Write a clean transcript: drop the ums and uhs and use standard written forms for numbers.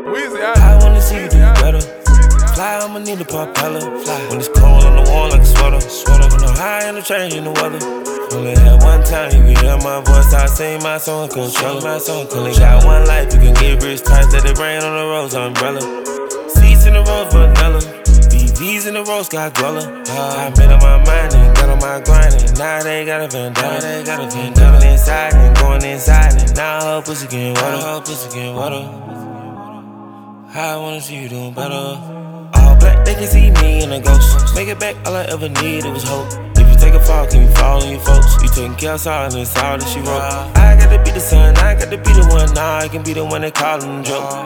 I wanna see you do better. Fly, I'ma need a propeller. Fly when it's cold on the wall like a sweater. When I'm high and I'm changing the weather. Only had one time you can hear my voice. I sing my song, Coachella. Only got one life, you can get rich tight. Let it rain on the rose umbrella. Seats in the rose vanilla. BVs in the rose got Guella. I made up my mind and got on my grind. And now they got a vendetta. Coming inside and going inside. And now her pussy getting wetter. I wanna see you doing better. All black, they can see me in a ghost. Make it back, all I ever needed was hope. If you take a fall, can you fall on your folks? You taking care of silence, all that she wrote. I gotta be the son, I gotta be the one. Nah, I can be the one they call him joke.